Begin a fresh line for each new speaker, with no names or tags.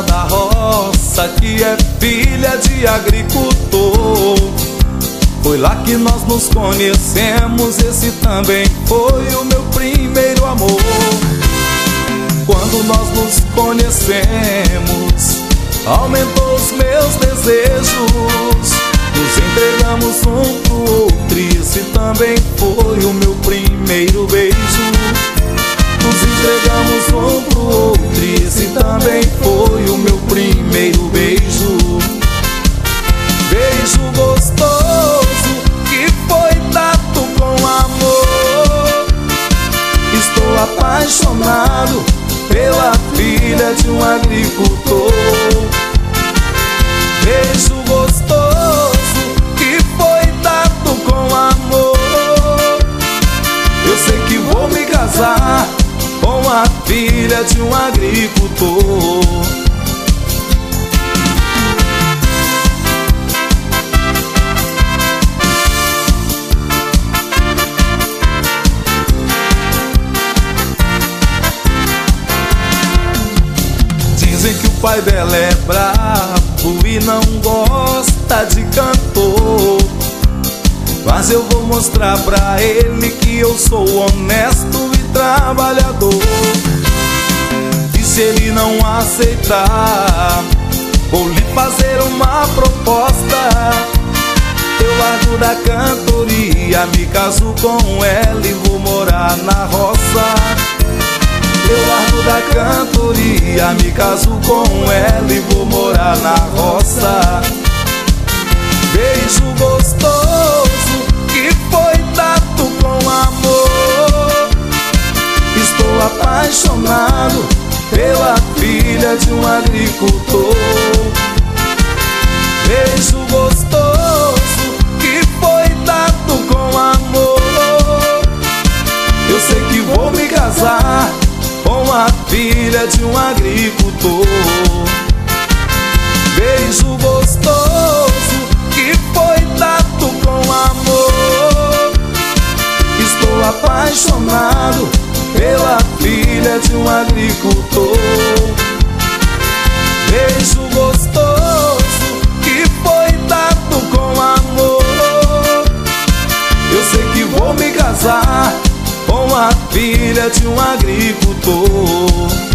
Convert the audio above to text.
lá da roça, que é filha de agricultor. Foi lá que nós nos conhecemos, esse também foi o meu primeiro amor. Quando nós nos conhecemos, aumentou os meus desejos. Nos entregamos um pro outro, esse também foi o meu primeiro beijo. Nos entregamos um pro outro, esse também foi o meu primeiro beijo. Beijo gostoso que foi dado com amor. Estou apaixonado pela filha de um agricultor. Beijo gostoso que foi dado com amor. Eu sei que vou me casar com a filha de um agricultor. Dizem que o pai dela é brabo e não gosta de cantor, mas eu vou mostrar pra ele que eu sou honesto e trabalhador. E se ele não aceitar, vou lhe fazer uma proposta. Eu largo da cantoria, me caso com ela e vou morar na roça. Eu largo da cantoria, me caso com ela e vou morar na roça. Beijo gostoso que foi dado com amor. Estou apaixonado pela filha de um agricultor. Beijo gostoso que foi dado com amor. Eu sei que vou me casar com a filha de um agricultor. Beijo gostoso que foi dado com amor. Estou apaixonado pela filha de um agricultor. Beijo gostoso que foi dado com amor. Eu sei que vou me casar com a filha de um agricultor.